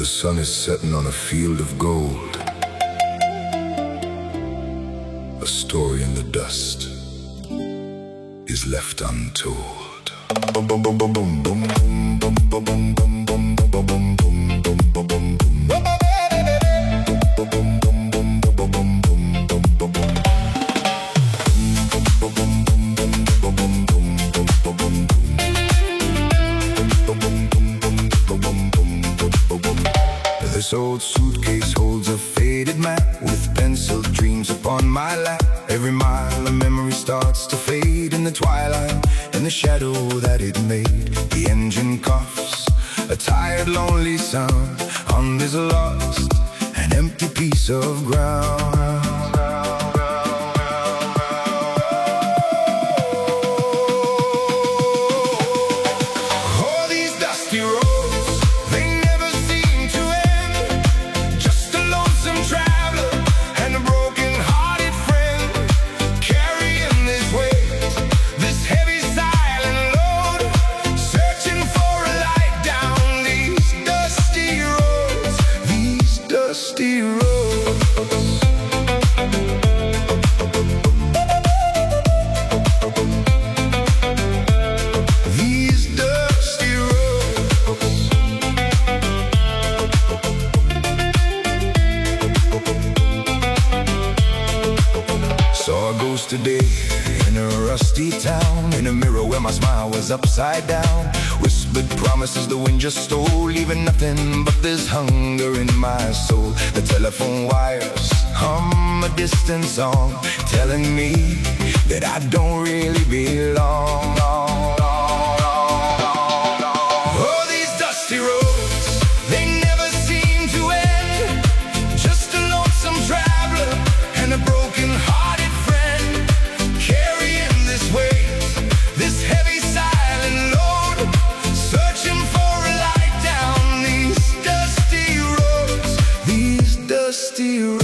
the sun is setting on a field of gold. A story in the dust is left untold. Boom, boom, boom, boom, boom, boom, boom, boom, boom, boom, boom, boom, boom, boom, boom, boom. This old suitcase holds a faded map with penciled dreams upon my lap. Every mile a memory starts to fade in the twilight, in the shadow that it made. The engine coughs, a tired, lonely sound on this lost and empty piece of ground. Oh, these dusty roads, dusty roads. These dusty roads. Saw a ghost today in a rusty town, in a mirror where my smile was upside down. Whispered promises the wind just stole, leaving nothing but this hunger in my soul. The telephone wires hum a distant song, telling me that I don't really belong. Oh, these dusty roads, they never seem to end. Just a lonesome traveler and a broken-hearted friend, carrying this weight, this heavy silent load, searching for a light down these dusty roads. These dusty roads.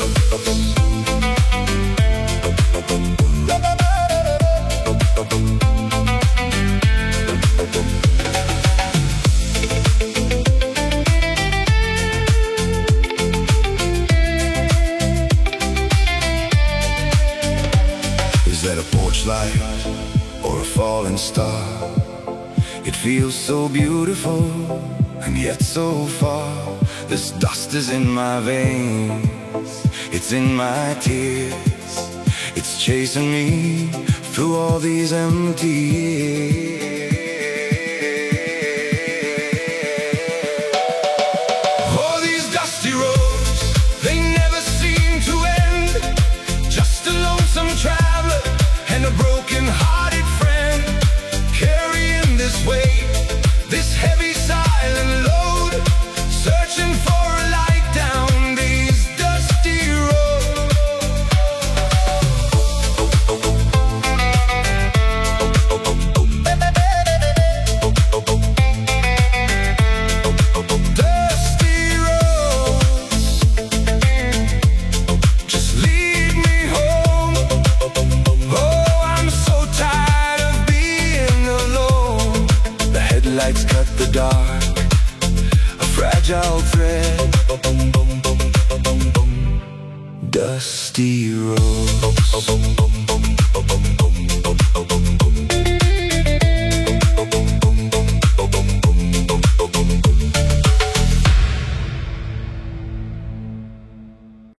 Is that a porch light or a falling star? It feels so beautiful and yet so far. This dust is in my veins, it's in my tears, it's chasing me through all these empty years. Oh, these dusty roads, they never seem to end. Just a lonesome traveler and a broken-hearted friend, carrying this weight, this heavy silent load, searching for a light down these dusty roads. Dusty roads, just lead me home. Oh, I'm so tired of being alone. The headlights cut the dark, a fragile thread. Dusty roads.